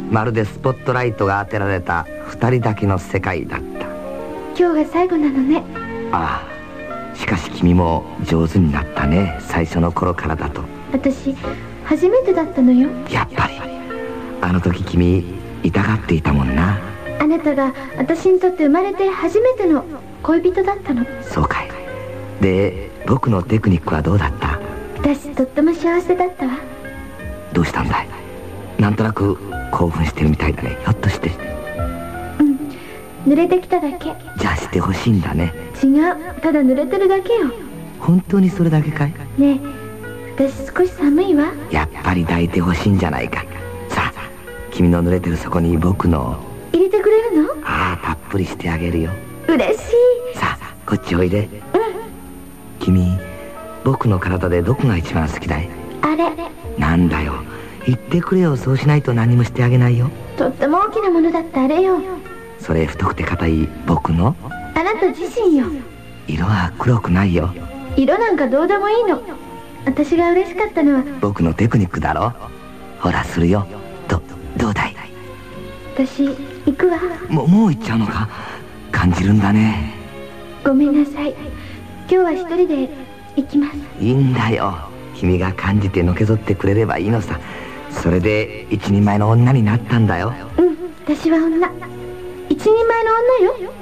まるでスポットライトが当てられた二人だけの世界だった。 今日が最後なのね。 ああ、しかし君も上手になったね、最初の頃からだと。 私初めてだったのよ。 やっぱりあの時君痛がっていたもんな。 あなたが私にとって生まれて初めての恋人だったの。 そうかい。で、僕のテクニックはどうだった？ 私とっても幸せだったわ。 どうしたんだい？なんとなく興奮してるみたいだね。ひょっとして。 濡れてきただけ。 じゃあしてほしいんだね。 違う、ただ濡れてるだけよ。 本当にそれだけかい？ ねえ、私少し寒いわ。 やっぱり抱いてほしいんじゃないか。さあ、君の濡れてるそこに僕の入れてくれるの？ ああ、たっぷりしてあげるよ。 嬉しい。 さあ、こっちおいで。君、僕の体でどこが一番好きだい？ あれ。 なんだよ、言ってくれよ。そうしないと何もしてあげないよ。 とっても大きなものだったあれよ。 それ太くて硬い僕の？ あなた自身よ。 色は黒くないよ。 色なんかどうでもいいの。私が嬉しかったのは僕のテクニックだろ。ほら、するよ。どうだい？ 私行くわ。 もう行っちゃうのか。感じるんだね。 ごめんなさい。今日は一人で行きます。 いいんだよ、君が感じてのけぞってくれればいいのさ。それで一人前の女になったんだよ。 私は女。一人前の女よ。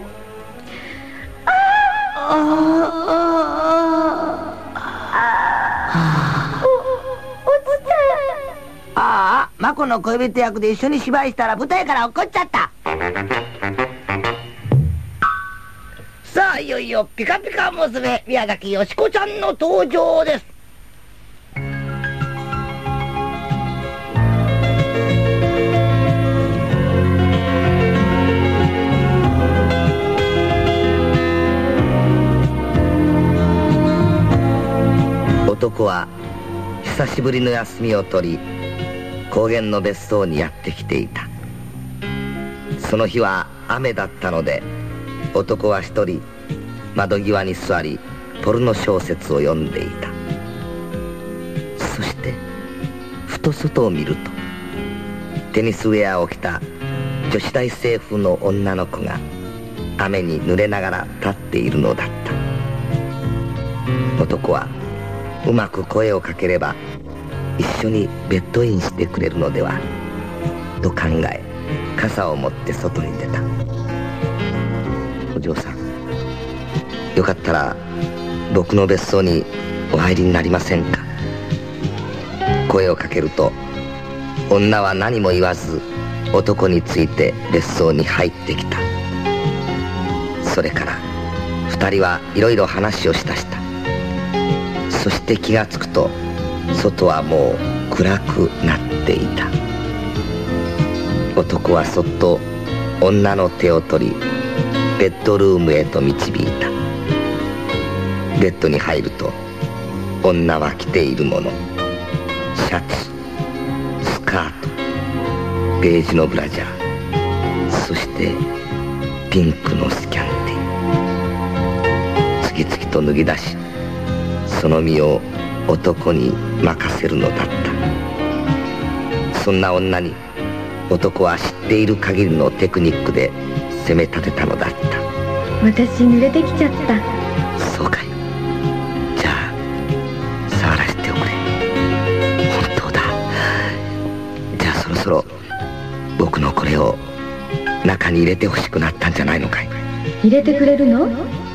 ああ、マコの恋人役で一緒に芝居したら舞台から落っこっちゃった。さあ、いよいよピカピカ娘宮崎美子ちゃんの登場です。男は久しぶりの休みを取り、高原の別荘にやってきていた。その日は雨だったので、男は一人窓際に座りポルノ小説を読んでいた。そしてふと外を見ると、テニスウェアを着た女子大生風の女の子が雨に濡れながら立っているのだった。男はうまく声をかければ一緒にベッドインしてくれるのではと考え、傘を持って外に出た。お嬢さん、よかったら僕の別荘にお入りになりませんか。声をかけると、女は何も言わず男について別荘に入ってきた。それから二人はいろいろ話をした。そして気がつくと、外はもう暗くなっていた。男はそっと女の手を取りベッドルームへと導いた。ベッドに入ると、女は着ているもの、シャツ、スカート、ベージュのブラジャー、そしてピンクのスキャンティー、次々と脱ぎ出し、その身を男に任せるのだった。そんな女に男は知っている限りのテクニックで攻め立てたのだった。 私濡れてきちゃった。 そうかい。じゃあ触らせておくれ。本当だ。じゃあそろそろ僕のこれを中に入れてほしくなったんじゃないのかい。 入れてくれるの？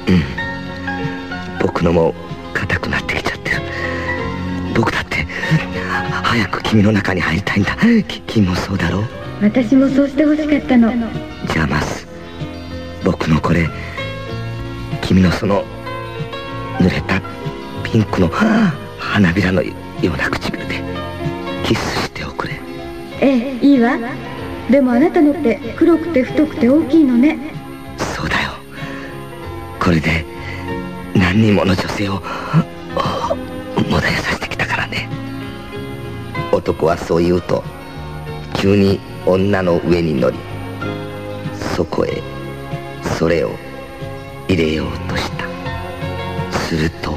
僕のも硬くなってきちゃってる。僕だって早く君の中に入りたいんだ。君もそうだろう？ 私もそうしてほしかったの。 じゃあまず僕のこれ、君のその濡れたピンクの花びらのような唇でキスしておくれ。 ええ、いいわ。でもあなたのって黒くて太くて大きいのね。 そうだよ。これで何人もの女性をもだえさせてきたからね。男はそう言うと、急に女の上に乗り、そこへそれを入れようとした。すると、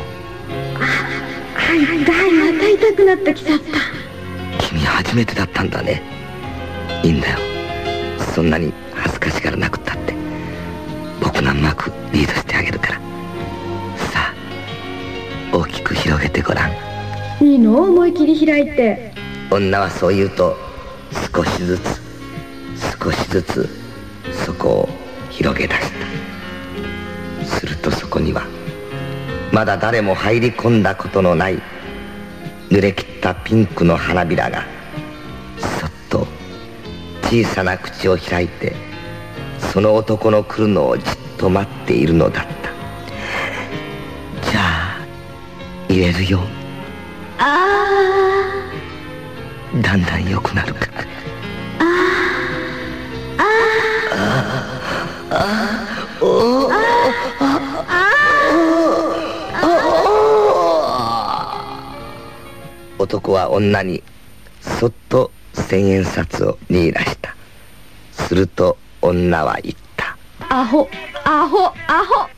はい、また痛くなってきちゃった。 君初めてだったんだね。 いいんだよ、そんなに恥ずかしがらなくったって。僕がうまくリードしてあげるから。さあ、大きく広げてごらん。 いいの？思い切り開いて。 女はそう言うと、少しずつ少しずつそこを広げ出した。するとそこにはまだ誰も入り込んだことのない濡れ切ったピンクの花びらがそっと小さな口を開いて、その男の来るのをじっと待っているのだった。じゃあ言えるよ。だんだん良くなるから。男は女にそっと千円札を握らした。すると女は言った。 アホアホアホ。